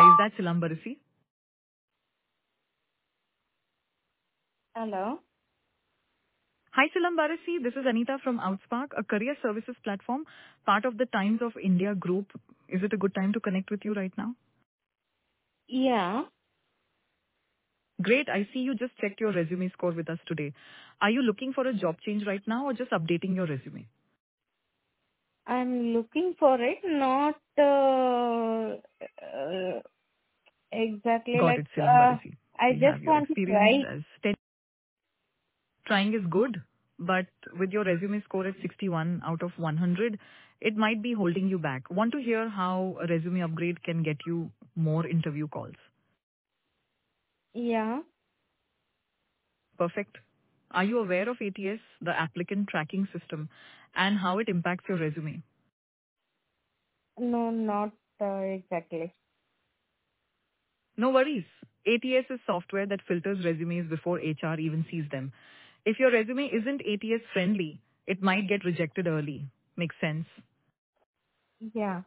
Hi, is that Silambarasi? Hello. Hi, Silambarasi. This is Anita from Outspark, a career services platform, part of the Times of India group. Is it a good time to connect with you right now? Yeah, Great. I see you just checked your resume score with us today. Are you looking for a job change right now or just updating your resume? I'm looking for it. Not exactly Got like. it, Silambarasi. I We have just your want to experience try. as trying is good, but with your resume score at 61 out of 100, it might be holding you back. Want to hear how a resume upgrade can get you more interview calls? Yeah. Perfect. Are you aware of ATS, the applicant tracking system, and how it impacts your resume? No, not exactly. No worries. ATS is software that filters resumes before HR even sees them. If your resume isn't ATS friendly, it might get rejected early. Makes sense. Yeah.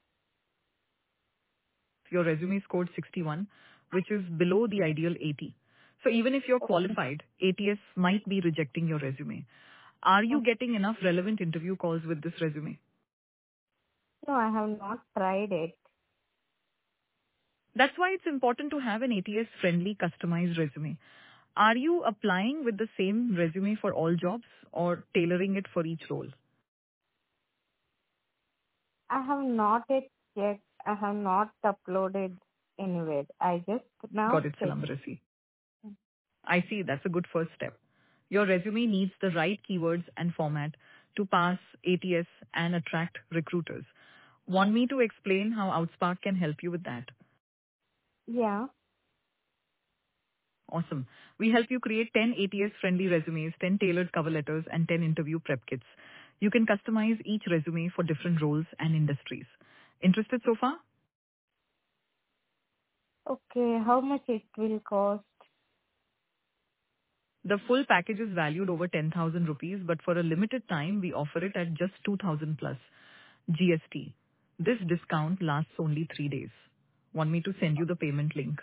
Your resume scored 61, which is below the ideal 80. So even if you're Okay. qualified, ATS might be rejecting your resume. Are you Oh, getting enough relevant interview calls with this resume? no, I have not tried it. That's why it's important to have an ATS-friendly customized resume. Are you applying with the same resume for all jobs or tailoring it for each role? I have not it yet. I have not uploaded anywhere. I just now Got it, check. Silambarasi. I see that's a good first step. Your resume needs the right keywords and format to pass ATS and attract recruiters. Want me to explain how Outspark can help you with that? Yeah. Awesome. We help you create 10 ATS-friendly resumes, 10 tailored cover letters, and 10 interview prep kits. You can customize each resume for different roles and industries. Interested so far? Okay. How much it will cost? The full package is valued over 10,000 rupees, but for a limited time, we offer it at just 2,000 plus GST. This discount lasts only 3 days. Want me to send you the payment link?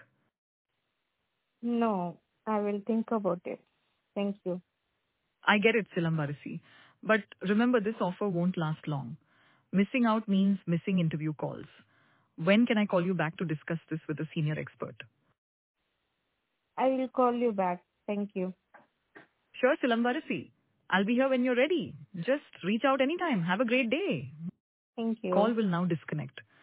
No, I will think about it. Thank you. I get it, Silambarasi. But remember, this offer won't last long. Missing out means missing interview calls. When can I call you back to discuss this with a senior expert? I will call you back. Thank you. Sure, Silambarasi. I'll be here when you're ready. Just reach out anytime. Have a great day. Thank you. Call will now disconnect.